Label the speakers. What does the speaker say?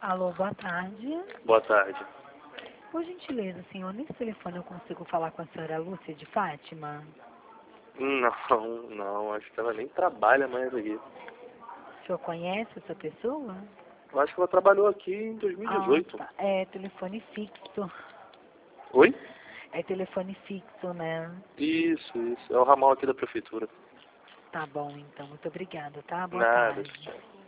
Speaker 1: Alô, boa tarde.
Speaker 2: Boa tarde.
Speaker 1: Por gentileza, senhor, nesse telefone eu consigo falar com a senhora Lúcia de Fátima?
Speaker 2: Não, acho que ela nem trabalha mais aqui.
Speaker 1: O senhor conhece essa pessoa?
Speaker 2: Eu acho que ela trabalhou aqui em 2018.
Speaker 1: Ah, tá. É telefone fixo.
Speaker 2: Oi?
Speaker 1: É telefone fixo, né?
Speaker 2: Isso. É o ramal aqui da prefeitura.
Speaker 1: Tá bom, então. Muito obrigada, tá? Boa
Speaker 2: Nada,
Speaker 1: tarde.
Speaker 2: tchau.